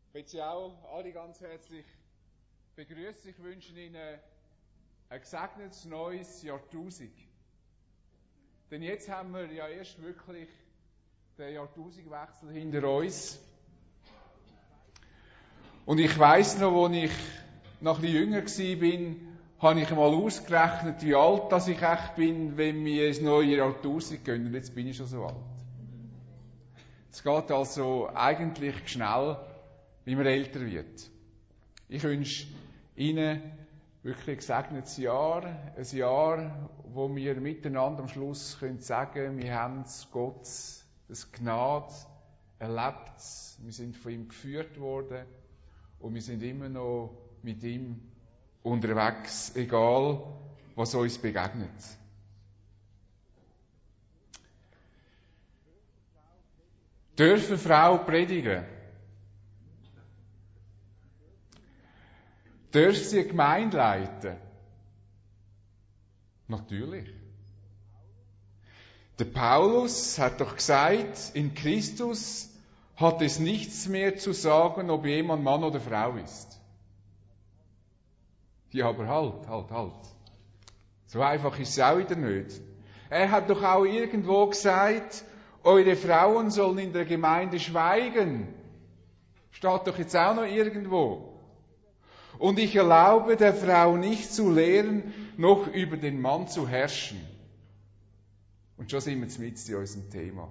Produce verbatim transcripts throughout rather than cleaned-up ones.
Ich möchte Sie auch alle ganz herzlich begrüßen. Ich wünsche Ihnen ein gesegnetes neues Jahrtausend. Denn jetzt haben wir ja erst wirklich den Jahrtausendwechsel hinter uns. Und ich weiss noch, als ich noch ein bisschen jünger war, habe ich mal ausgerechnet, wie alt dass ich echt bin, wenn wir ins neue Jahrtausend gehen. Und jetzt bin ich schon so alt. Es geht also eigentlich schnell, wie man älter wird. Ich wünsche Ihnen wirklich ein gesegnetes Jahr, ein Jahr, wo wir miteinander am Schluss können sagen, wir haben Gott, das Gnade erlebt, wir sind von ihm geführt worden und wir sind immer noch mit ihm unterwegs, egal was uns begegnet. Dürfen Frau predigen? Dürfen sie eine Gemeinde leiten? Natürlich. Der Paulus hat doch gesagt, in Christus hat es nichts mehr zu sagen, ob jemand Mann oder Frau ist. Ja, aber halt, halt, halt. So einfach ist es auch wieder nicht. Er hat doch auch irgendwo gesagt, eure Frauen sollen in der Gemeinde schweigen. Steht doch jetzt auch noch irgendwo. Und ich erlaube der Frau nicht zu lehren, noch über den Mann zu herrschen. Und schon sind wir mitten in unserem Thema.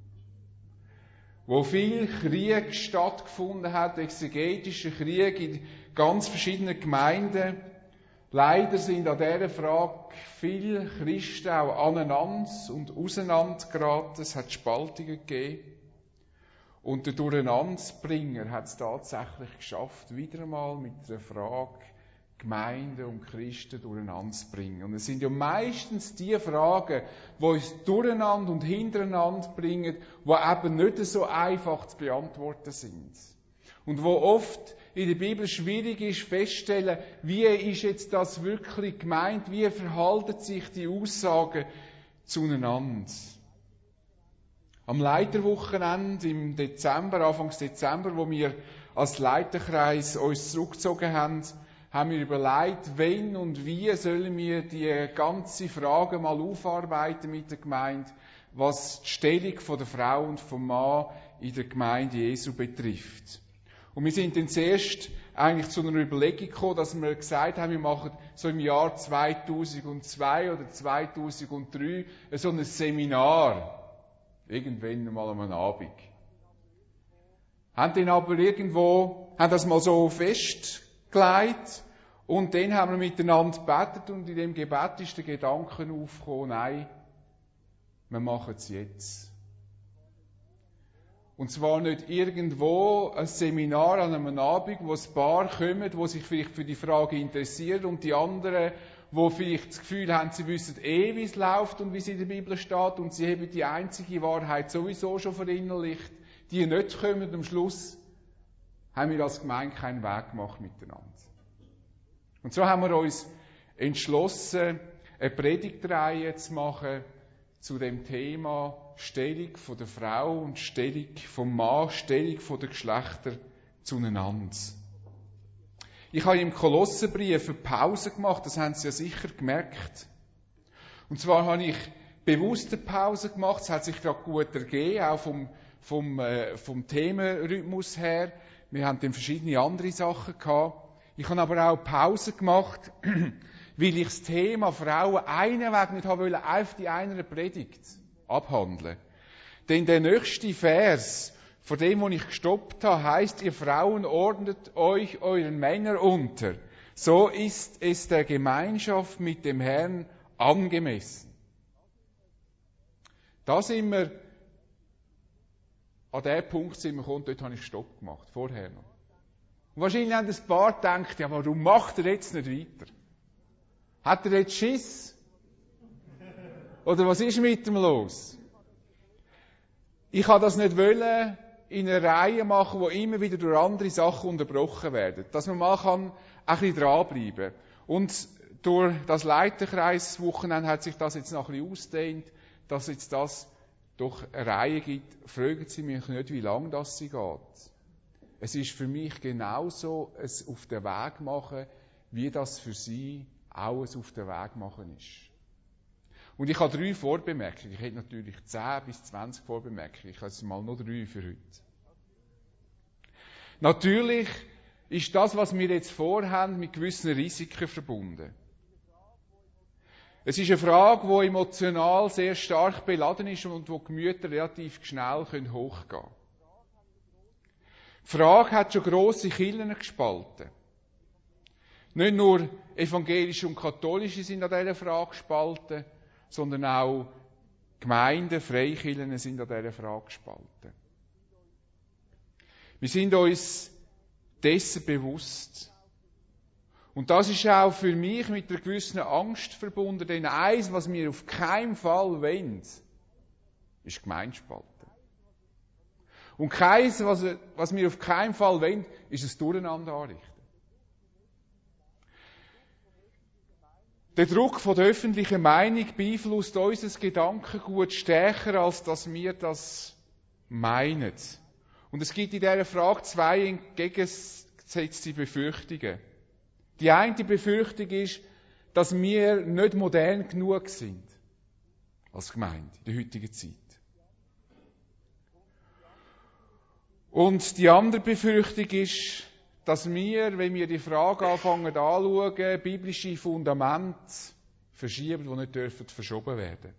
Wo viel Krieg stattgefunden hat, exegetischer Krieg in ganz verschiedenen Gemeinden, leider sind an dieser Frage viele Christen auch aneinander und auseinander geraten. Es hat Spaltungen gegeben. Und der Durcheinanderbringer hat es tatsächlich geschafft, wieder einmal mit der Frage Gemeinde und Christen durcheinander zu bringen. Und es sind ja meistens die Fragen, die uns durcheinander und hintereinander bringen, die eben nicht so einfach zu beantworten sind. Und wo oft in der Bibel schwierig ist, festzustellen, wie ist jetzt das wirklich gemeint, wie verhalten sich die Aussagen zueinander. Am Leiterwochenende im Dezember, Anfang Dezember, wo wir als Leiterkreis uns zurückgezogen haben, haben wir überlegt, wenn und wie sollen wir die ganze Frage mal aufarbeiten mit der Gemeinde, was die Stellung von der Frau und vom Mann in der Gemeinde Jesu betrifft. Und wir sind dann zuerst eigentlich zu einer Überlegung gekommen, dass wir gesagt haben, wir machen so im Jahr zweitausendzwei oder zweitausenddrei so ein Seminar. Irgendwann mal am Abend. Haben dann aber irgendwo, haben das mal so festgelegt und dann haben wir miteinander gebetet und in dem Gebet ist der Gedanke aufgekommen, nein, wir machen es jetzt. Und zwar nicht irgendwo ein Seminar an einem Abend, wo ein Paar kommen, wo sich vielleicht für die Frage interessieren und die anderen, wo vielleicht das Gefühl haben, sie wissen eh, wie es läuft und wie es in der Bibel steht und sie haben die einzige Wahrheit sowieso schon verinnerlicht, die nicht kommen. Am Schluss haben wir als Gemeinde keinen Weg gemacht miteinander. Und so haben wir uns entschlossen, eine Predigtreihe zu machen zu dem Thema Stellung von der Frau und Stellung vom Mann, Stellung von der Geschlechter zueinander. Ich habe im Kolosserbrief eine Pause gemacht, das haben Sie ja sicher gemerkt. Und zwar habe ich bewusst eine Pause gemacht, es hat sich gerade gut ergeben, auch vom, vom, äh, vom Themenrhythmus her. Wir haben dann verschiedene andere Sachen gehabt. Ich habe aber auch Pause gemacht, weil ich das Thema Frauen einen Weg nicht haben wollte, einfach die einer Predigt abhandeln. Denn der nächste Vers, von dem, wo ich gestoppt habe, heisst, ihr Frauen ordnet euch euren Männern unter. So ist es der Gemeinschaft mit dem Herrn angemessen. Da sind wir, an diesem Punkt sind wir gekommen, dort habe ich Stopp gemacht, vorher noch. Und wahrscheinlich haben ein paar gedacht, ja, warum macht er jetzt nicht weiter? Hat er jetzt Schiss? Oder was ist mit ihm los? Ich habe das nicht wollen, in einer Reihe machen, wo immer wieder durch andere Sachen unterbrochen werden. Dass man mal kann ein bisschen dranbleiben kann. Und durch das Leiterkreiswochenende hat sich das jetzt noch ein bisschen ausgedehnt, dass jetzt das doch eine Reihe gibt. Fragen Sie mich nicht, wie lange das sie geht. es ist für mich genauso ein auf den Weg machen, wie das für sie auch ein auf den Weg machen ist. Und ich habe drei Vorbemerkungen. Ich hätte natürlich zehn bis zwanzig Vorbemerkungen. Ich habe jetzt mal nur drei für heute. Natürlich ist das, was wir jetzt vorhaben, mit gewissen Risiken verbunden. Es ist eine Frage, die emotional sehr stark beladen ist und wo die Gemüter relativ schnell hochgehen können. Die Frage hat schon grosse Kirchen gespalten. Nicht nur evangelische und katholische sind an dieser Frage gespalten, sondern auch Gemeinden, Freikirchen sind an dieser Frage gespalten. Wir sind uns dessen bewusst. Und das ist auch für mich mit einer gewissen Angst verbunden, denn eins, was wir auf keinen Fall wollen, ist Gemeindespalten. Und keins, was, was wir auf keinen Fall wollen, ist ein Durcheinander anrichten. Der Druck von der öffentlichen Meinung beeinflusst unser Gedankengut stärker, als dass wir das meinen. Und es gibt in dieser Frage zwei entgegengesetzte Befürchtungen. Die eine Befürchtung ist, dass wir nicht modern genug sind als Gemeinde in der heutigen Zeit. Und die andere Befürchtung ist, dass wir, wenn wir die Frage anfangen anzuschauen, biblische Fundamente verschieben, die nicht dürfen verschoben werden.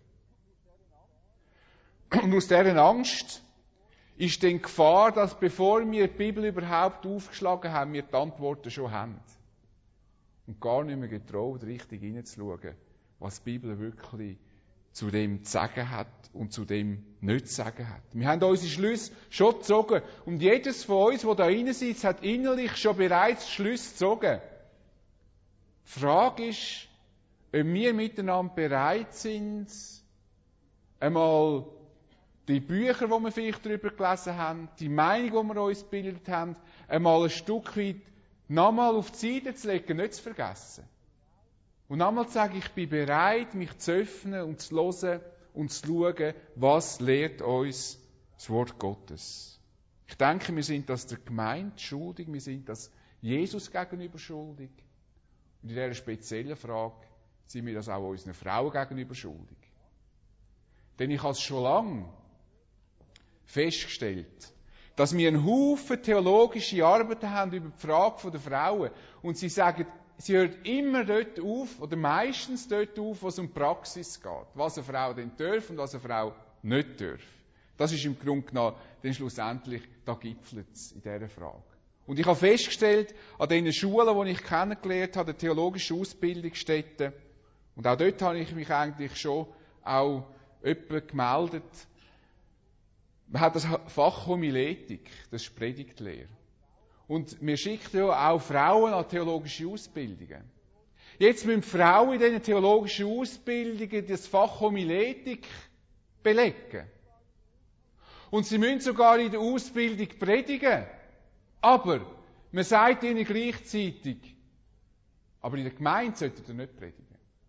Und aus dieser Angst ist dann die Gefahr, dass bevor wir die Bibel überhaupt aufgeschlagen haben, wir die Antworten schon haben. Und gar nicht mehr getraut, richtig hineinzuschauen, was die Bibel wirklich zu dem zu sagen hat und zu dem nicht zu sagen hat. Wir haben unsere Schlüsse schon gezogen. Und jedes von uns, der da rein sitzt, hat innerlich schon bereits Schlüsse gezogen. Die Frage ist, ob wir miteinander bereit sind, einmal die Bücher, die wir vielleicht darüber gelesen haben, die Meinung, die wir uns gebildet haben, einmal ein Stück weit nochmal auf die Seite zu legen, nicht zu vergessen. Und nochmal zu sagen, ich bin bereit, mich zu öffnen und zu hören und zu schauen, was lehrt uns das Wort Gottes. Ich denke, wir sind das der Gemeinde schuldig, wir sind das Jesus gegenüber schuldig. Und in dieser speziellen Frage sind wir das auch unseren Frauen gegenüber schuldig. Denn ich habe es schon lange festgestellt, dass wir einen Haufen theologische Arbeiten haben über die Frage der Frauen. Und sie sagen, sie hört immer dort auf, oder meistens dort auf, wo es um die Praxis geht. Was eine Frau denn darf und was eine Frau nicht darf. Das ist im Grunde genommen dann schlussendlich, da gipfelt es in dieser Frage. Und ich habe festgestellt, an den Schulen, die ich kennengelernt habe, den theologischen Ausbildungsstätten, und auch dort habe ich mich eigentlich schon auch jemand gemeldet, man hat das Fach Homiletik, das ist Predigtlehre. Und wir schicken ja auch Frauen an theologische Ausbildungen. Jetzt müssen Frauen in diesen theologischen Ausbildungen das Fach Homiletik belegen. Und sie müssen sogar in der Ausbildung predigen. Aber man sagt ihnen gleichzeitig, aber in der Gemeinde solltet ihr nicht predigen.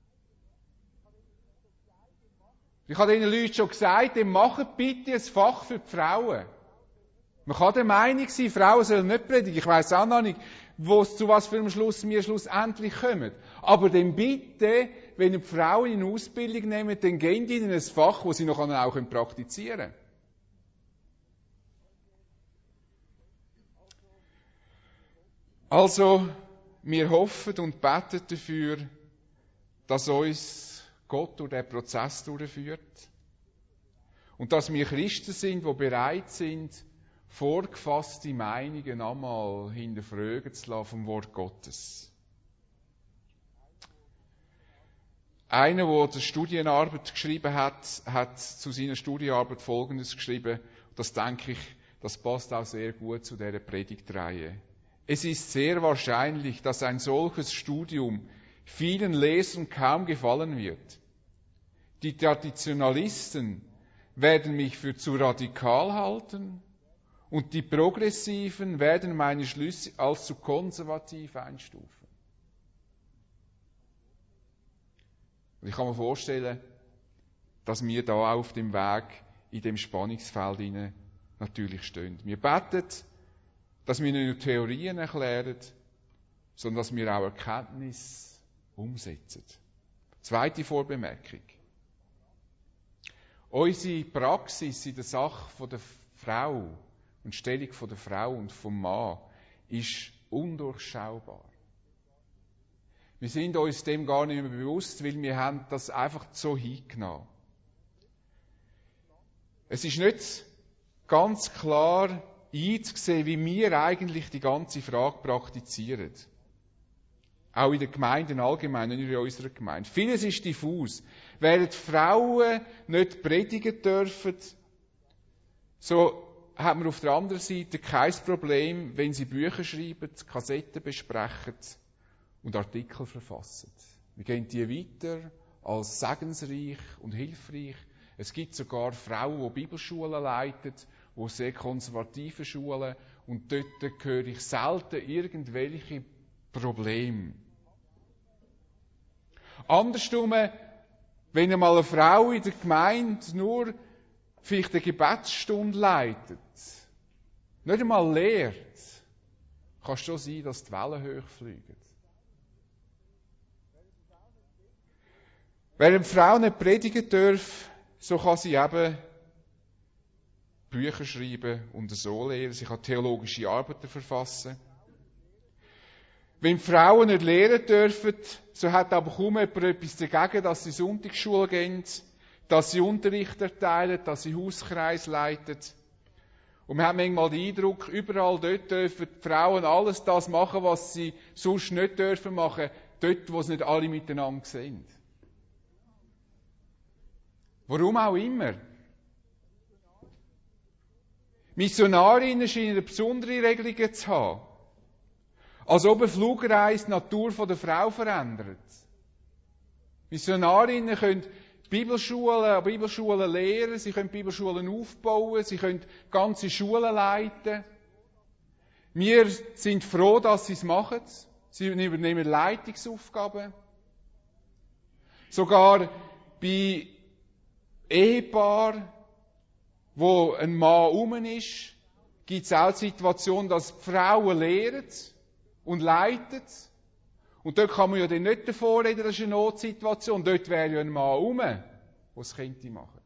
Ich habe diesen Leuten schon gesagt, macht bitte ein Fach für die Frauen. Man kann der Meinung sein, Frauen sollen nicht predigen. Ich weiss auch noch nicht, wo, zu was für einem Schluss wir schlussendlich kommen. Aber dann bitte, wenn ihr die Frauen in Ausbildung nehmt, dann gebt ihnen ein Fach, das sie noch auch praktizieren können. Also, wir hoffen und beten dafür, dass uns Gott durch diesen Prozess durchführt. Und dass wir Christen sind, die bereit sind, vorgefasste Meinungen einmal hinterfragen zu lassen vom Wort Gottes. Einer, der die Studienarbeit geschrieben hat, hat zu seiner Studienarbeit Folgendes geschrieben. Das denke ich, das passt auch sehr gut zu dieser Predigtreihe. Es ist sehr wahrscheinlich, dass ein solches Studium vielen Lesern kaum gefallen wird. Die Traditionalisten werden mich für zu radikal halten und die Progressiven werden meine Schlüsse als zu konservativ einstufen. Und ich kann mir vorstellen, dass wir da auf dem Weg in dem Spannungsfeld hinein natürlich stehen. Wir beten, dass wir nicht nur Theorien erklären, sondern dass wir auch Erkenntnis umsetzen. Zweite Vorbemerkung. Unsere Praxis in der Sache der Frau und Stellung der Frau und vom Mann ist undurchschaubar. Wir sind uns dem gar nicht mehr bewusst, weil wir haben das einfach so hingenommen. Es ist nicht ganz klar einzusehen, wie wir eigentlich die ganze Frage praktizieren. Auch in den Gemeinden allgemein, nicht nur in unserer Gemeinde. Vieles ist diffus. Während Frauen nicht predigen dürfen, so hat man auf der anderen Seite kein Problem, wenn sie Bücher schreiben, Kassetten besprechen und Artikel verfassen. Wir gehen die weiter als segensreich und hilfreich. Es gibt sogar Frauen, die Bibelschulen leiten, die sehr konservative Schulen, und dort höre ich selten irgendwelche Probleme. Andersrum, wenn einmal eine Frau in der Gemeinde nur vielleicht eine Gebetsstunde leitet, nicht einmal lehrt, kann es schon sein, dass die Wellen hochfliegen. Wenn eine Frau nicht predigen darf, so kann sie eben Bücher schreiben und so lehren. Sie kann theologische Arbeiten verfassen. Wenn Frauen nicht lehren dürfen, so hat aber kaum jemand etwas dagegen, dass sie Sonntagsschule gehen, dass sie Unterricht erteilen, dass sie Hauskreis leiten. Und man hat manchmal den Eindruck, überall dort dürfen die Frauen alles das machen, was sie sonst nicht dürfen machen, dort, wo sie nicht alle miteinander sind. Warum auch immer. Missionarinnen scheinen besondere Regelungen zu haben. Als ob eine Flugreise die Natur der Frau verändert. Missionarinnen können Bibelschulen, Bibelschulen lehren, sie können Bibelschulen aufbauen, sie können ganze Schulen leiten. Wir sind froh, dass sie es machen. Sie übernehmen Leitungsaufgaben. Sogar bei Ehepaaren, wo ein Mann rum ist, gibt es auch die Situation, dass die Frauen lehren und leiten. Und dort kann man ja dann nicht davor reden, das ist eine Notsituation. Dort wäre ja ein Mann rum, der es könnte machen.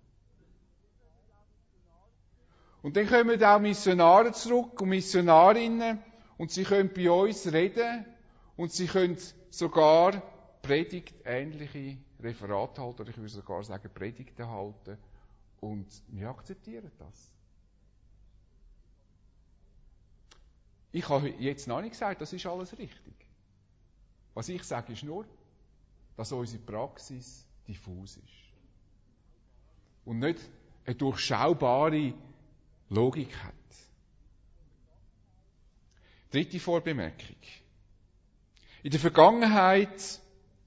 Und dann kommen auch Missionare zurück und Missionarinnen und sie können bei uns reden und sie können sogar predigtähnliche Referate halten, oder ich würde sogar sagen Predigten halten. Und wir akzeptieren das. Ich habe jetzt noch nicht gesagt, das ist alles richtig. Was ich sage, ist nur, dass unsere Praxis diffus ist. Und nicht eine durchschaubare Logik hat. Dritte Vorbemerkung. In der Vergangenheit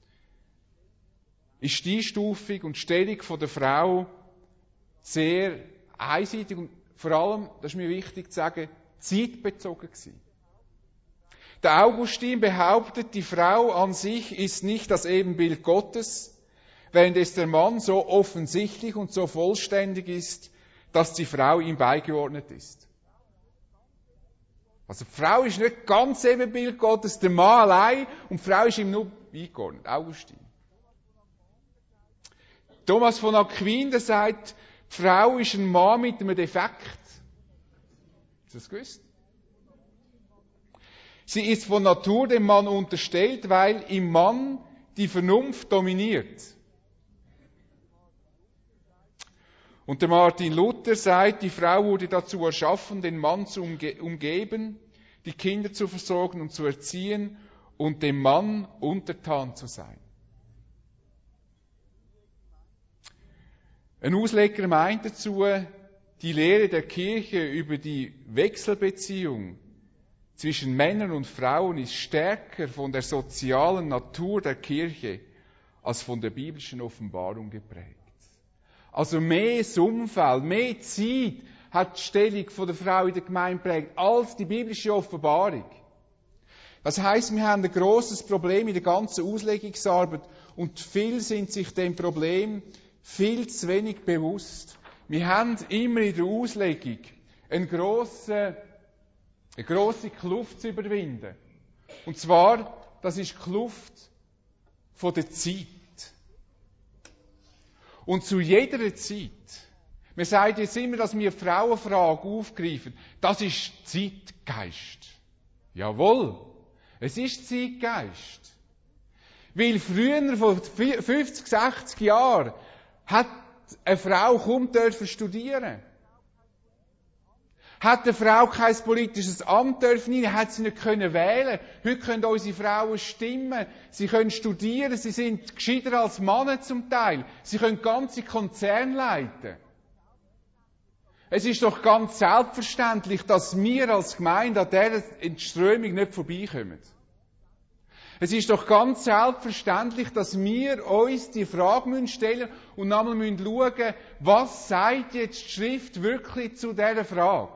ist die Einstufung und Stellung der Frau sehr einseitig und vor allem, das ist mir wichtig zu sagen, zeitbezogen gewesen. Der Augustin behauptet, die Frau an sich ist nicht das Ebenbild Gottes, während es der Mann so offensichtlich und so vollständig ist, dass die Frau ihm beigeordnet ist. Also die Frau ist nicht ganz Ebenbild Gottes, der Mann allein, und die Frau ist ihm nur beigeordnet. Augustin. Thomas von Aquin, der sagt, die Frau ist ein Mann mit einem Defekt. Hast du das gewusst? Sie ist von Natur dem Mann unterstellt, weil im Mann die Vernunft dominiert. Und der Martin Luther sagt, die Frau wurde dazu erschaffen, den Mann zu umge- umgeben, die Kinder zu versorgen und zu erziehen und dem Mann untertan zu sein. Ein Ausleger meint dazu, die Lehre der Kirche über die Wechselbeziehung zwischen Männern und Frauen ist stärker von der sozialen Natur der Kirche als von der biblischen Offenbarung geprägt. Also mehr das Umfeld, mehr Zeit hat die Stellung der Frau in der Gemeinde geprägt als die biblische Offenbarung. Das heisst, wir haben ein grosses Problem in der ganzen Auslegungsarbeit und viele sind sich dem Problem viel zu wenig bewusst. Wir haben immer in der Auslegung einen grossen eine grosse Kluft zu überwinden. Und zwar, das ist die Kluft von der Zeit. Und zu jeder Zeit, wir sagen jetzt immer, dass wir die Frauenfrage aufgreifen, das ist Zeitgeist. Jawohl, es ist Zeitgeist. Weil früher, vor fünfzig, sechzig Jahren, hat eine Frau kaum dürfen studieren. Hat eine Frau kein politisches Amt dürfen rein, hat sie nicht können wählen. Heute können unsere Frauen stimmen, sie können studieren, sie sind gescheiter als Männer zum Teil. Sie können ganze Konzerne leiten. Es ist doch ganz selbstverständlich, dass wir als Gemeinde an dieser Entströmung nicht vorbeikommen. Es ist doch ganz selbstverständlich, dass wir uns die Frage stellen und einmal schauen müssen, was sagt jetzt die Schrift wirklich zu dieser Frage?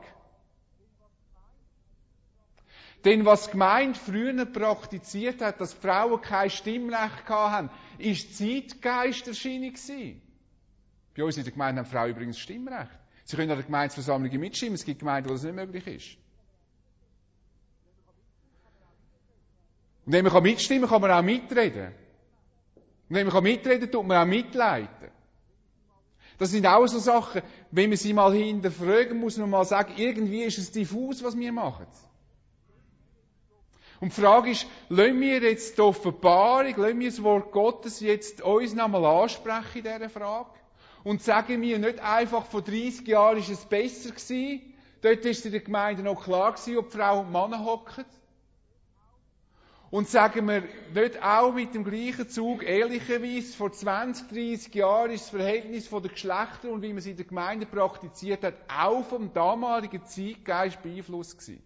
Denn was die Gemeinde früher praktiziert hat, dass die Frauen kein Stimmrecht hatten, ist Zeitgeisterscheinung gewesen. Bei uns in der Gemeinde haben Frauen übrigens Stimmrecht. Sie können an der Gemeindeversammlung mitstimmen. Es gibt Gemeinden, wo das nicht möglich ist. Und wenn man mitstimmen kann, kann man auch mitreden. Und wenn man mitreden kann, tut man auch mitleiten. Das sind auch so Sachen, wenn man sie mal hinterfragen, muss man mal sagen, irgendwie ist es diffus, was wir machen. Und die Frage ist, lassen wir jetzt die Offenbarung, lassen wir das Wort Gottes jetzt uns nochmal ansprechen in dieser Frage? Und sagen wir nicht einfach, vor dreißig Jahren war es besser gewesen, dort war es in der Gemeinde noch klar gewesen, ob die Frau und die Männer hocken. Und sagen wir nicht auch mit dem gleichen Zug, ehrlicherweise, vor zwanzig, dreissig Jahren ist das Verhältnis der Geschlechter und wie man es in der Gemeinde praktiziert hat, auch vom damaligen Zeitgeist beeinflusst gewesen.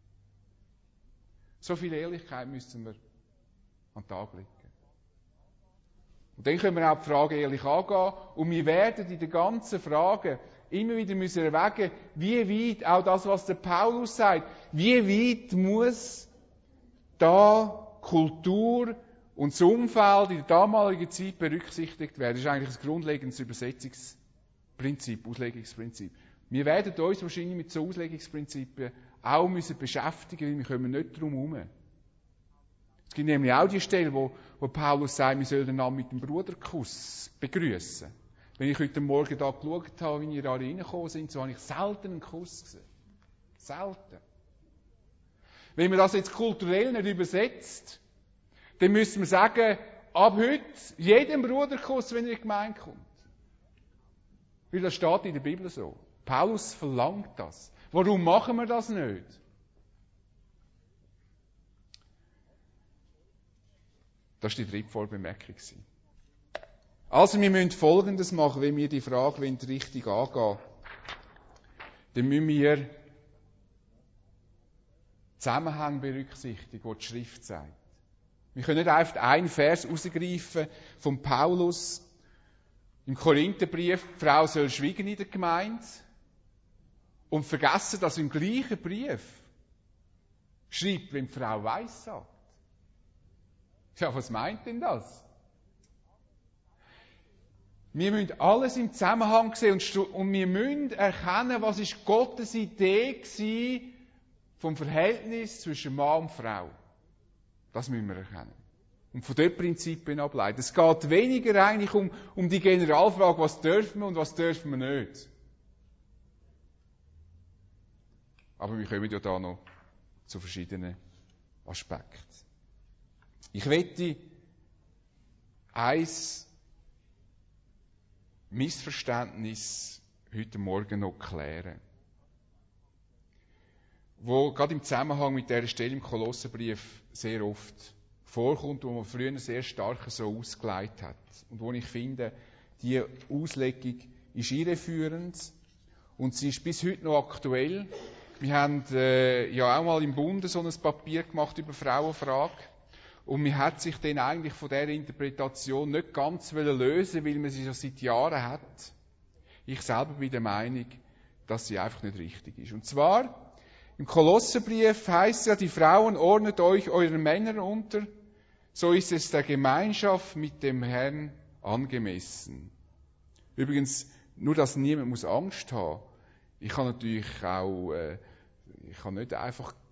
So viel Ehrlichkeit müssen wir an den Tag legen. Und dann können wir auch die Frage ehrlich angehen. Und wir werden in den ganzen Fragen immer wieder müssen erwägen, wie weit, auch das, was der Paulus sagt, wie weit muss da Kultur und das Umfeld in der damaligen Zeit berücksichtigt werden. Das ist eigentlich ein grundlegendes Übersetzungsprinzip, Auslegungsprinzip. Wir werden uns wahrscheinlich mit so Auslegungsprinzipien auch müssen beschäftigen, weil wir kommen nicht drum herum. Es gibt nämlich auch die Stelle, wo, wo Paulus sagt, wir sollen einander mit dem Bruderkuss begrüßen. Wenn ich heute Morgen da geschaut habe, wie ihr alle reingekommen sind, so habe ich selten einen Kuss gesehen. Selten. Wenn man das jetzt kulturell nicht übersetzt, dann müssen wir sagen, ab heute jedem Bruderkuss, wenn er in die Gemeinde kommt. Weil das steht in der Bibel so. Paulus verlangt das. Warum machen wir das nicht? Das war die dritte Vorbemerkung. Also wir müssen Folgendes machen, wenn wir die Frage richtig angehen wollen. Dann müssen wir Zusammenhang berücksichtigen, den die Schrift sagt. Wir können nicht einfach einen Vers rausgreifen von Paulus im Korintherbrief, die Frau soll schweigen in der Gemeinde, und vergessen, dass im gleichen Brief schreibt, wenn die Frau weiss sagt. Ja, was meint denn das? Wir müssen alles im Zusammenhang sehen und wir müssen erkennen, was ist Gottes Idee war vom Verhältnis zwischen Mann und Frau. Das müssen wir erkennen. Und von dort Prinzipien ableiten. Es geht weniger eigentlich um, um die Generalfrage, was dürfen wir und was dürfen wir nicht. Aber wir kommen ja da noch zu verschiedenen Aspekten. Ich möchte ein Missverständnis heute Morgen noch klären, wo gerade im Zusammenhang mit dieser Stelle im Kolosserbrief sehr oft vorkommt, wo man früher sehr stark so ausgelegt hat. Und wo ich finde, die Auslegung ist irreführend und sie ist bis heute noch aktuell. Wir haben äh, ja auch mal im Bund so ein Papier gemacht über Frauenfrage. Und man hat sich dann eigentlich von dieser Interpretation nicht ganz lösen, weil man sie schon seit Jahren hat. Ich selber bin der Meinung, dass sie einfach nicht richtig ist. Und zwar, im Kolosserbrief heisst es ja, die Frauen ordnet euch euren Männern unter, so ist es der Gemeinschaft mit dem Herrn angemessen. Übrigens, nur dass niemand muss Angst haben. Ich kann natürlich auch, äh, ich kann nicht einfach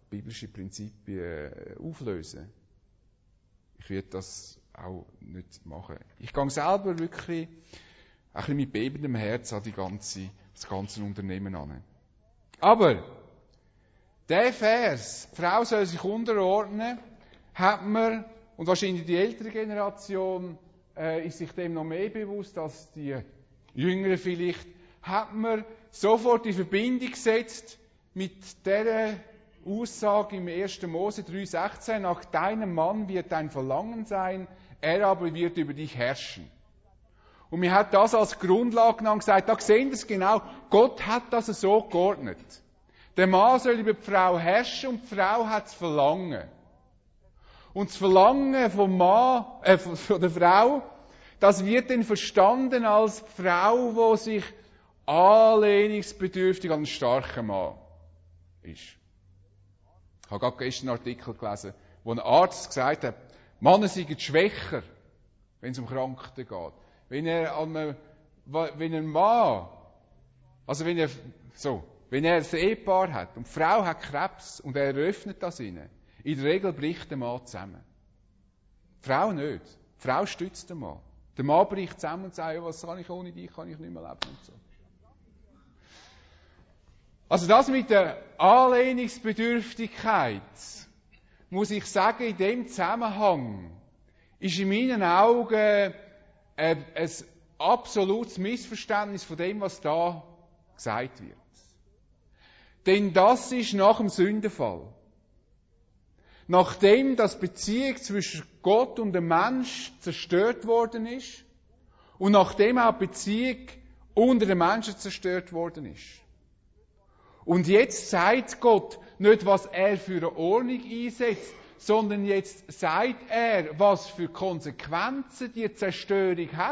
biblische Prinzipien auflösen. Ich werde das auch nicht machen. Ich gehe selber wirklich ein bisschen mit bebendem Herz an die ganze, das ganze Unternehmen an. Aber der Vers, die Frau soll sich unterordnen, hat man, und wahrscheinlich die ältere Generation äh, ist sich dem noch mehr bewusst als die Jüngere vielleicht, hat man sofort in Verbindung gesetzt mit dieser Aussage im ersten Mose drei sechzehn, nach deinem Mann wird dein Verlangen sein, er aber wird über dich herrschen. Und mir hat das als Grundlage genommen gesagt, da sehen wir es genau, Gott hat das so geordnet. Der Mann soll über die Frau herrschen und die Frau hat das Verlangen. Und das Verlangen vom Mann, äh, von der Frau, das wird dann verstanden als Frau, die sich anlehnungsbedürftig an einen starken Mann ist. Ich habe gerade gestern einen Artikel gelesen, wo ein Arzt gesagt hat, Männer seien schwächer, wenn es um Krankheiten geht. Wenn er an einem, wenn ein Mann, also wenn er, so, wenn er ein Ehepaar hat und die Frau hat Krebs und er eröffnet das ihnen, in der Regel bricht der Mann zusammen. Die Frau nicht. Die Frau stützt den Mann. Der Mann bricht zusammen und sagt, ja, was kann ich ohne dich, kann ich nicht mehr leben und so. Also das mit der Anlehnungsbedürftigkeit, muss ich sagen, in dem Zusammenhang ist in meinen Augen ein, ein absolutes Missverständnis von dem, was da gesagt wird. Denn das ist nach dem Sündenfall. Nachdem das Beziehung zwischen Gott und dem Mensch zerstört worden ist und nachdem auch die Beziehung unter den Menschen zerstört worden ist. Und jetzt sagt Gott nicht, was er für eine Ordnung einsetzt, sondern jetzt sagt er, was für Konsequenzen die Zerstörung hat.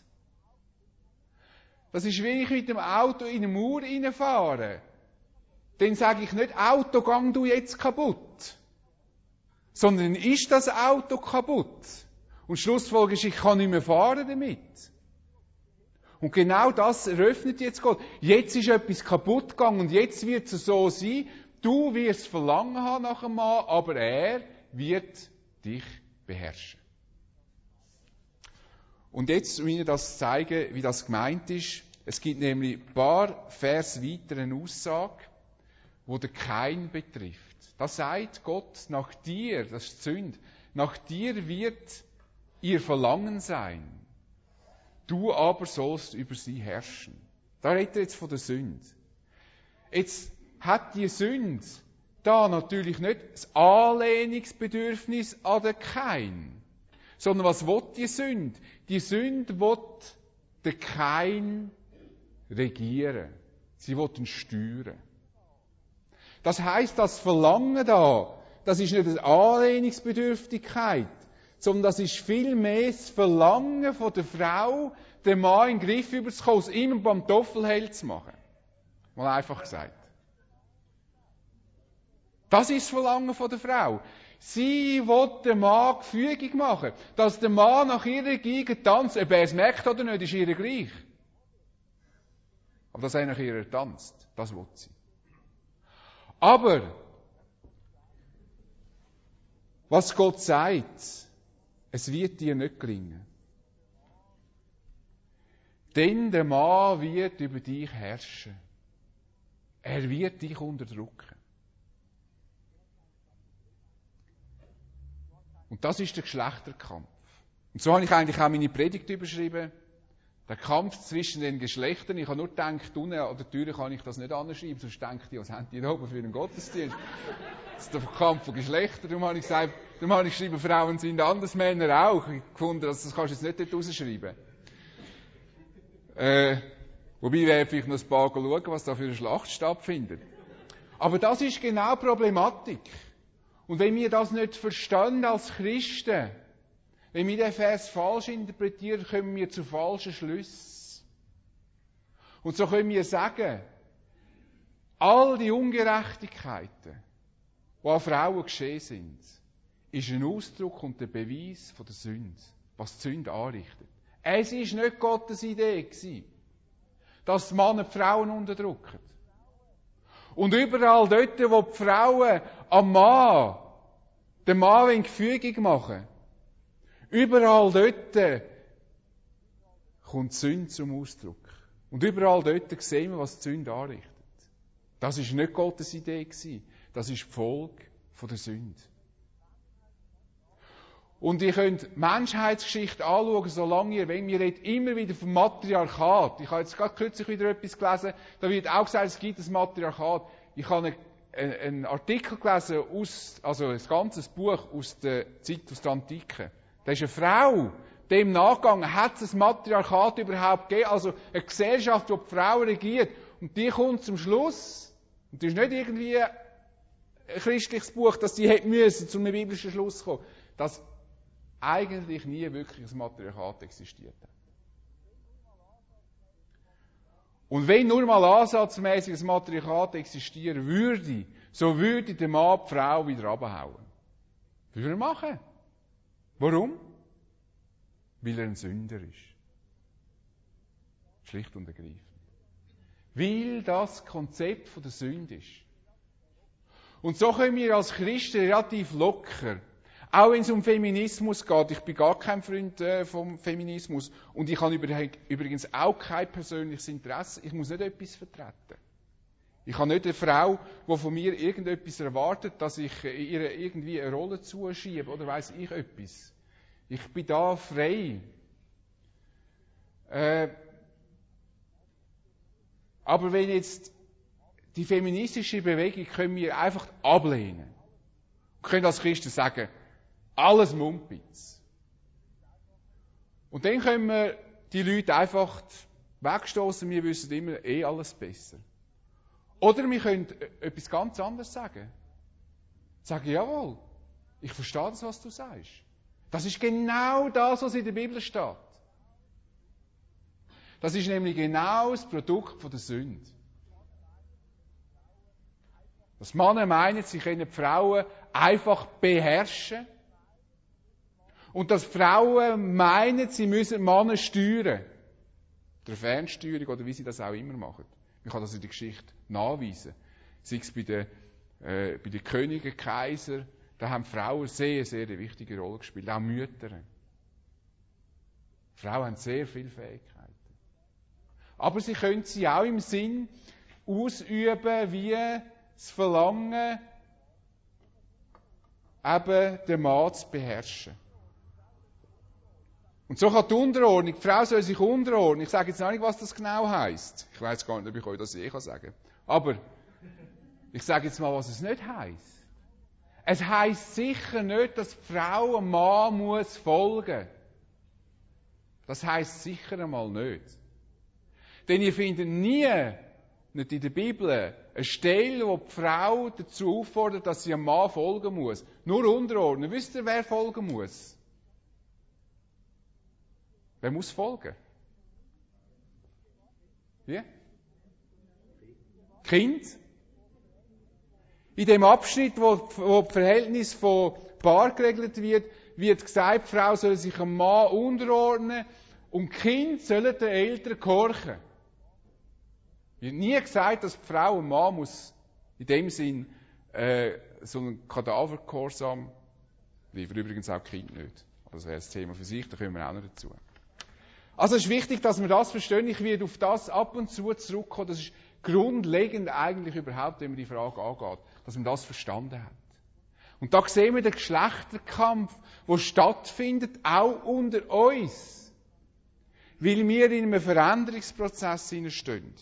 Das ist, wie ich mit dem Auto in eine Mauer reinfahre. Dann sage ich nicht, Auto, gang du jetzt kaputt. Sondern ist das Auto kaputt. Und Schlussfolgerung ist, ich kann nicht mehr fahren damit. Und genau das eröffnet jetzt Gott. Jetzt ist etwas kaputt gegangen und jetzt wird es so sein, du wirst Verlangen haben nach einem Mann, aber er wird dich beherrschen. Und jetzt, um Ihnen das zu zeigen, wie das gemeint ist, es gibt nämlich ein paar Vers weiter eine Aussage, die den Kain betrifft. Da sagt Gott, nach dir, das ist die Sünde, nach dir wird ihr Verlangen sein. Du aber sollst über sie herrschen. Da redet er jetzt von der Sünde. Jetzt hat die Sünde da natürlich nicht das Anlehnungsbedürfnis an den Kain, sondern was will die Sünde? Die Sünde will den Kain regieren. Sie will ihn steuern. Das heisst, das Verlangen da, das ist nicht eine Anlehnungsbedürftigkeit, sondern das ist vielmehr das Verlangen von der Frau, den Mann in den Griff überzukommen, aus ihm einen Pantoffelheld zu machen. Mal einfach gesagt. Das ist das Verlangen von der Frau. Sie will dem Mann gefügig machen. Dass der Mann nach ihrer Geige tanzt, ob er es merkt oder nicht, ist ihr gleich. Aber dass er nach ihr tanzt, das will sie. Aber, was Gott sagt, es wird dir nicht gelingen. Denn der Mann wird über dich herrschen. Er wird dich unterdrücken. Und das ist der Geschlechterkampf. Und so habe ich eigentlich auch meine Predigt überschrieben. Der Kampf zwischen den Geschlechtern. Ich habe nur gedacht, unten an der Tür kann ich das nicht anschreiben, sonst denke ich, was haben die da oben für einen Gottesdienst? Das ist der Kampf von Geschlechtern. Darum habe ich gesagt, darum habe ich geschrieben, Frauen sind anders, Männer auch. Ich habe gefunden, das kannst du jetzt nicht dort rausschreiben. Äh, wobei wir vielleicht noch ein paar schauen, was da für eine Schlacht stattfindet. Aber das ist genau die Problematik. Und wenn wir das nicht verstehen als Christen, wenn wir den Vers falsch interpretieren, kommen wir zu falschen Schlüssen. Und so können wir sagen, all die Ungerechtigkeiten, die an Frauen geschehen sind, ist ein Ausdruck und der Beweis von der Sünde, was die Sünde anrichtet. Es war nicht Gottes Idee, dass die Männer die Frauen unterdrücken. Und überall dort, wo die Frauen am Mann, den Mann gefügig machen, überall dort kommt die Sünde zum Ausdruck. Und überall dort sehen wir, was die Sünde anrichtet. Das war nicht Gottes Idee. Das ist die Folge der Sünde. Und ihr könnt die Menschheitsgeschichte anschauen, solange ihr wollt. Wir reden immer wieder vom Matriarchat. Ich habe jetzt gerade kürzlich wieder etwas gelesen, da wird auch gesagt, es gibt ein Matriarchat. Ich habe einen, einen Artikel gelesen, aus, also ein ganzes Buch aus der Zeit, aus der Antike. Da ist eine Frau, dem nachgegangen, hat es ein Matriarchat überhaupt gegeben, also eine Gesellschaft, wo die Frau regiert. Und die kommt zum Schluss, und das ist nicht irgendwie ein christliches Buch, dass die hätte müssen, zu einem biblischen Schluss zu kommen, dass eigentlich nie wirklich ein Matriarchat existiert hat. Und wenn nur mal ansatzmäßig ein Matriarchat existieren würde, so würde der Mann die Frau wieder abhauen. Würde er machen. Warum? Weil er ein Sünder ist. Schlicht und ergreifend. Weil das Konzept von der Sünde ist. Und so können wir als Christen relativ locker, auch wenn es um Feminismus geht, ich bin gar kein Freund äh, vom Feminismus und ich habe übrigens auch kein persönliches Interesse, ich muss nicht etwas vertreten. Ich habe nicht eine Frau, die von mir irgendetwas erwartet, dass ich ihr irgendwie eine Rolle zuschiebe oder weiss ich etwas. Ich bin da frei. Äh, aber wenn jetzt die feministische Bewegung können wir einfach ablehnen. Wir können als Christen sagen, alles Mumpitz. Und dann können wir die Leute einfach wegstoßen, wir wissen immer eh alles besser. Oder wir können etwas ganz anderes sagen. Sagen, jawohl, ich verstehe das, was du sagst. Das ist genau das, was in der Bibel steht. Das ist nämlich genau das Produkt von der Sünde. Dass Männer meinen, sie können die Frauen einfach beherrschen. Und dass Frauen meinen, sie müssen Männer steuern. Der Fernsteuerung oder wie sie das auch immer machen. Man kann das in der Geschichte nachweisen. Sei es bei den, äh, bei den Königen, Kaiser, da haben Frauen sehr, sehr eine wichtige Rolle gespielt. Auch Mütter. Frauen haben sehr viele Fähigkeiten. Aber sie können sie auch im Sinn ausüben, wie das Verlangen, eben den Mann zu beherrschen. Und so kann die Unterordnung, die Frau soll sich unterordnen. Ich sage jetzt noch nicht, was das genau heisst. Ich weiß gar nicht, ob ich euch das je sagen kann. Aber ich sage jetzt mal, was es nicht heisst. Es heisst sicher nicht, dass die Frau einem Mann muss folgen. Das heisst sicher einmal nicht. Denn ihr findet nie, nicht in der Bibel, eine Stelle, wo die Frau dazu auffordert, dass sie einem Mann folgen muss. Nur unterordnen. Wisst ihr, wer folgen muss? Wer muss folgen? Wie? Kind? In dem Abschnitt, wo, wo das Verhältnis von Paar geregelt wird, wird gesagt, die Frau soll sich einem Mann unterordnen und die Kinder sollen den Eltern gehorchen. Wird nie gesagt, dass die Frau einem Mann muss in dem Sinn äh, so einen Kadavergehorsam liefern. Übrigens auch die Kinder nicht. Das wäre das Thema für sich, da kommen wir auch noch dazu. Also es ist wichtig, dass wir das verstehen. Ich werde auf das ab und zu zurückkommen. Das ist grundlegend eigentlich überhaupt, wenn man die Frage angeht, dass man das verstanden hat. Und da sehen wir den Geschlechterkampf, der stattfindet, auch unter uns. Weil wir in einem Veränderungsprozess stehen.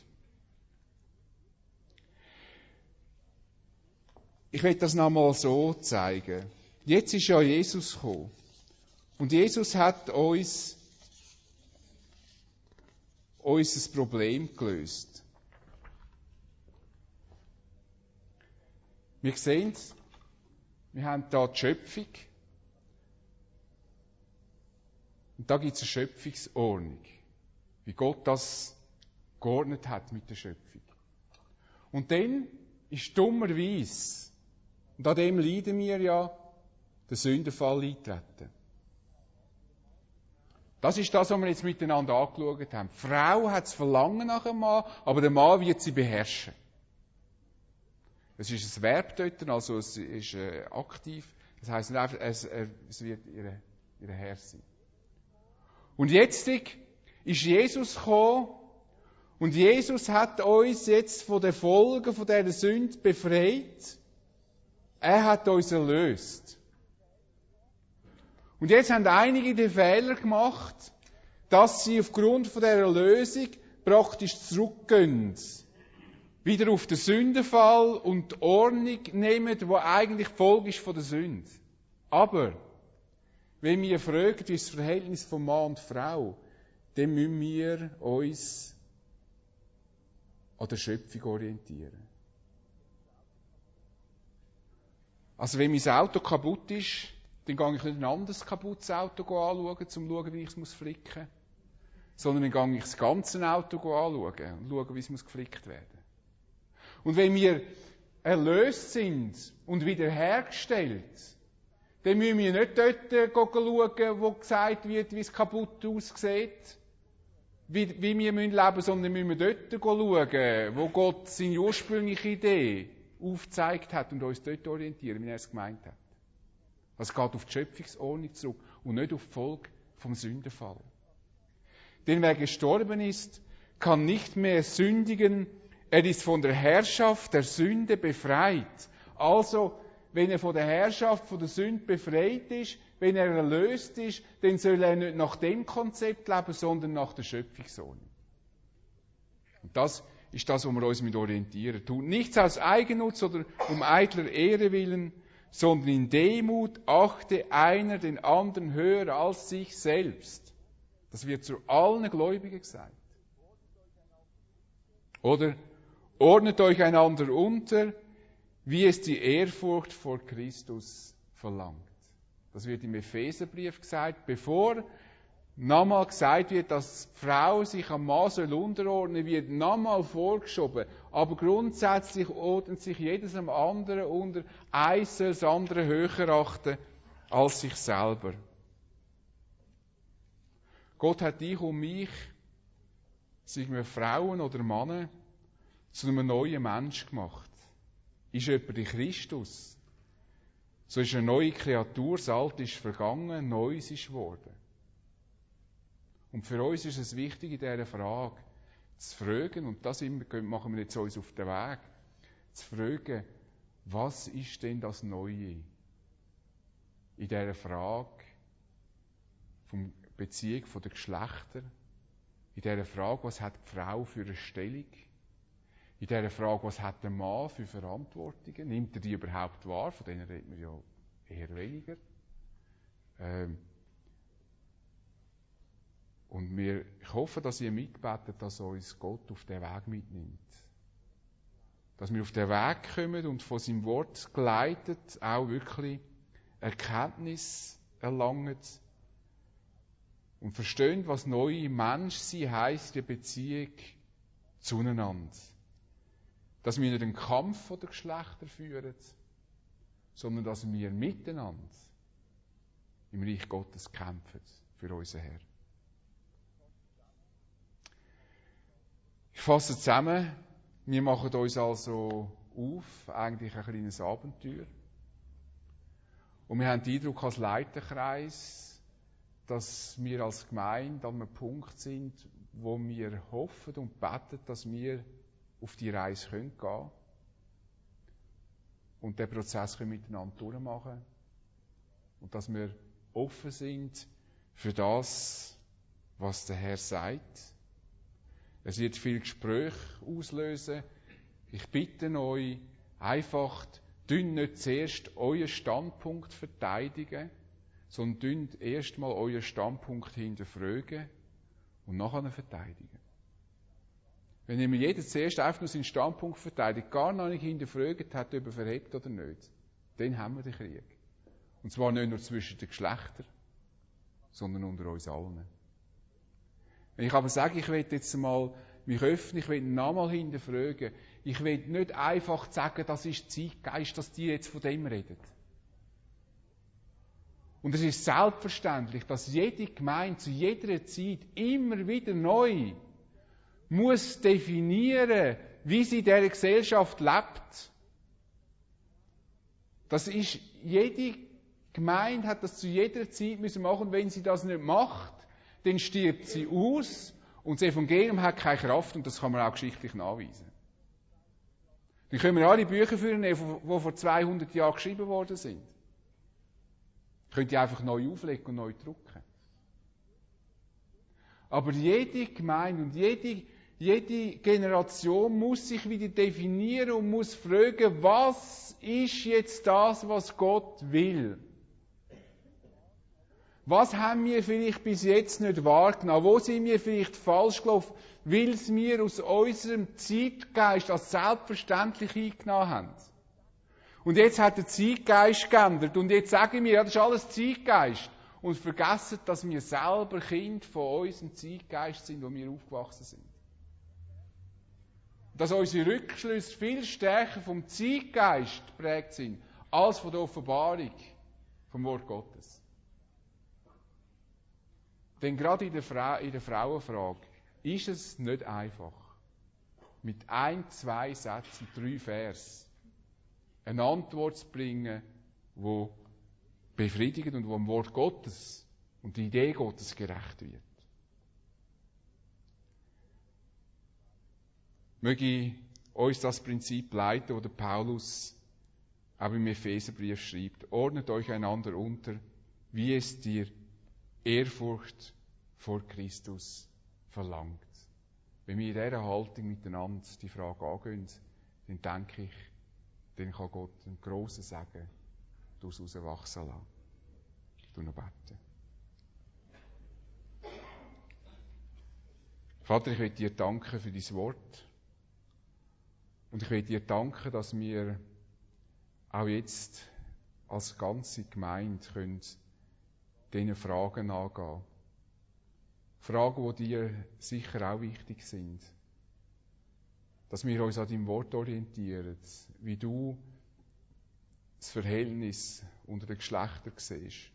Ich will das nochmal so zeigen. Jetzt ist ja Jesus gekommen. Und Jesus hat uns unser Problem gelöst. Wir sehen es, wir haben hier die Schöpfung. Und da gibt es eine Schöpfungsordnung, wie Gott das geordnet hat mit der Schöpfung. Und dann ist dummerweise, und an dem leiden wir ja, der Sündenfall eintreten. Das ist das, was wir jetzt miteinander angeschaut haben. Die Frau hat das Verlangen nach einem Mann, aber der Mann wird sie beherrschen. Es ist ein Verb dort, also es ist äh, aktiv. Das heisst nicht einfach, es, es wird ihr, ihr Herr sein. Und jetzt ist Jesus gekommen und Jesus hat uns jetzt von den Folgen von dieser Sünde befreit. Er hat uns erlöst. Und jetzt haben einige den Fehler gemacht, dass sie aufgrund von dieser Erlösung praktisch zurückgehen. Wieder auf den Sündenfall und die Ordnung nehmen, die eigentlich die Folge ist von der Sünde. Aber, wenn wir fragen, wie ist das Verhältnis von Mann und Frau, dann müssen wir uns an der Schöpfung orientieren. Also wenn mein Auto kaputt ist, dann gehe ich nicht ein anderes kaputtes Auto anschauen, um zu schauen, wie ich es flicken muss. Sondern dann gehe ich das ganze Auto anschauen und schaue, wie es geflickt werden muss. Und wenn wir erlöst sind und wiederhergestellt, dann müssen wir nicht dort schauen, wo gesagt wird, wie es kaputt aussieht, wie, wie wir leben müssen, sondern müssen wir dort schauen, wo Gott seine ursprüngliche Idee aufgezeigt hat und uns dort orientieren, wie er es gemeint hat. Es geht auf die Schöpfungsordnung zurück und nicht auf die Folge vom Sündenfall. Denn wer gestorben ist, kann nicht mehr sündigen. Er ist von der Herrschaft der Sünde befreit. Also, wenn er von der Herrschaft von der Sünde befreit ist, wenn er erlöst ist, dann soll er nicht nach dem Konzept leben, sondern nach der Schöpfungsordnung. Und das ist das, wo wir uns mit orientieren. Tut nichts aus Eigennutz oder um eitler Ehre willen, sondern in Demut achte einer den anderen höher als sich selbst. Das wird zu allen Gläubigen gesagt. Oder ordnet euch einander unter, wie es die Ehrfurcht vor Christus verlangt. Das wird im Epheserbrief gesagt, bevor nochmal gesagt wird, dass die Frau sich am Mann soll unterordnen, wird nochmal vorgeschoben. Aber grundsätzlich ordnet sich jedes am anderen unter, eins soll das andere höher achten als sich selber. Gott hat dich und mich, seien wir Frauen oder Männer, zu einem neuen Mensch gemacht. Ist jemand in Christus, so ist eine neue Kreatur, das Alte ist vergangen, Neues ist geworden. Und für uns ist es wichtig, in dieser Frage zu fragen, und das machen wir jetzt uns auf den Weg, zu fragen, was ist denn das Neue in dieser Frage von Beziehung der Geschlechter, in dieser Frage, was hat die Frau für eine Stellung, in dieser Frage, was hat der Mann für Verantwortungen, nimmt er die überhaupt wahr, von denen reden wir ja eher weniger. Ähm, Und wir, ich hoffe, dass ihr mitbetet, dass uns Gott auf den Weg mitnimmt. Dass wir auf den Weg kommen und von seinem Wort geleitet auch wirklich Erkenntnis erlangen und verstehen, was neue Menschsein heisst, die Beziehung zueinander. Dass wir nicht einen Kampf der Geschlechter führen, sondern dass wir miteinander im Reich Gottes kämpfen für unser Herr. Ich fasse zusammen, wir machen uns also auf, eigentlich ein kleines Abenteuer. Und wir haben den Eindruck als Leiterkreis, dass wir als Gemeinde an einem Punkt sind, wo wir hoffen und beten, dass wir auf die Reise gehen können und den Prozess miteinander durchmachen und dass wir offen sind für das, was der Herr sagt. Es wird viel Gespräch auslösen. Ich bitte euch, einfach, dünnt nicht zuerst euren Standpunkt verteidigen, sondern dünnt erst mal euren Standpunkt hinterfragen und nachher verteidigen. Wenn nämlich jeder zuerst einfach nur seinen Standpunkt verteidigt, gar noch nicht hinterfragt hat, ob er verhebt oder nicht, dann haben wir den Krieg. Und zwar nicht nur zwischen den Geschlechtern, sondern unter uns allen. Wenn ich aber sage, ich will jetzt mal mich öffnen, ich will nochmal hinterfragen, ich will nicht einfach sagen, das ist Zeitgeist, dass die jetzt von dem reden. Und es ist selbstverständlich, dass jede Gemeinde zu jeder Zeit immer wieder neu muss definieren, wie sie in dieser Gesellschaft lebt. Das ist, jede Gemeinde hat das zu jeder Zeit müssen machen. Und wenn sie das nicht macht, dann stirbt sie aus und das Evangelium hat keine Kraft und das kann man auch geschichtlich nachweisen. Dann können wir alle Bücher führen, die vor zweihundert Jahren geschrieben worden sind. Könnt ihr einfach neu auflegen und neu drucken. Aber jede Gemeinde und jede, jede Generation muss sich wieder definieren und muss fragen, was ist jetzt das, was Gott will? Was haben wir vielleicht bis jetzt nicht wahrgenommen? Wo sind wir vielleicht falsch gelaufen, weil es wir aus unserem Zeitgeist als selbstverständlich eingenommen haben? Und jetzt hat der Zeitgeist geändert. Und jetzt sagen wir, ja, das ist alles Zeitgeist. Und vergessen, dass wir selber Kind von unserem Zeitgeist sind, wo wir aufgewachsen sind. Dass unsere Rückschlüsse viel stärker vom Zeitgeist geprägt sind, als von der Offenbarung vom Wort Gottes. Denn gerade in der, Fra- in der Frauenfrage ist es nicht einfach, mit ein, zwei Sätzen, drei Vers, eine Antwort zu bringen, die befriedigt und die dem Wort Gottes und der Idee Gottes gerecht wird. Möge uns das Prinzip leiten, das der Paulus auch im Epheserbrief schreibt. Ordnet euch einander unter, wie es dir Ehrfurcht vor Christus verlangt. Wenn wir in dieser Haltung miteinander die Frage angehen, dann denke ich, dann kann Gott einen grossen Segen daraus herauswachsen lassen. Ich tu noch beten. Vater, ich will dir danken für dein Wort. Und ich will dir danken, dass wir auch jetzt als ganze Gemeinde können diesen Fragen angehen. Fragen, die dir sicher auch wichtig sind. Dass wir uns an deinem Wort orientieren, wie du das Verhältnis unter den Geschlechtern siehst.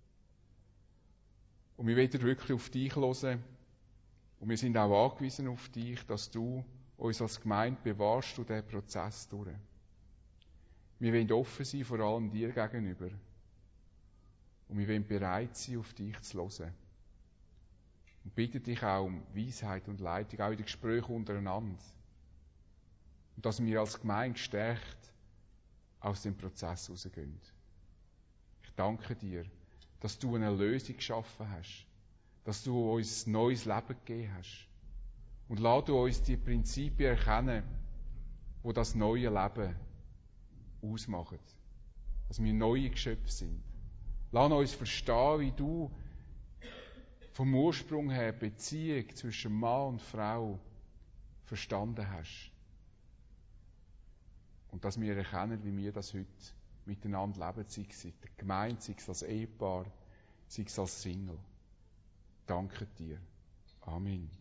Und wir wollen wirklich auf dich hören. Und wir sind auch angewiesen auf dich, dass du uns als Gemeinde bewahrst durch diesen Prozess durch. Wir wollen offen sein, vor allem dir gegenüber. Und wir wollen bereit sein, auf dich zu hören. Und bitten dich auch um Weisheit und Leitung, auch in den Gesprächen untereinander. Und dass wir als Gemeinde gestärkt aus dem Prozess rausgehen. Ich danke dir, dass du eine Lösung geschaffen hast, dass du uns ein neues Leben gegeben hast. Und lass du uns die Prinzipien erkennen, die das neue Leben ausmachen. Dass wir neue Geschöpfe sind. Lass uns verstehen, wie du vom Ursprung her Beziehung zwischen Mann und Frau verstanden hast. Und dass wir erkennen, wie wir das heute miteinander leben, sei es in der Gemeinde, sei es als Ehepaar, sei es als Single. Danke dir. Amen.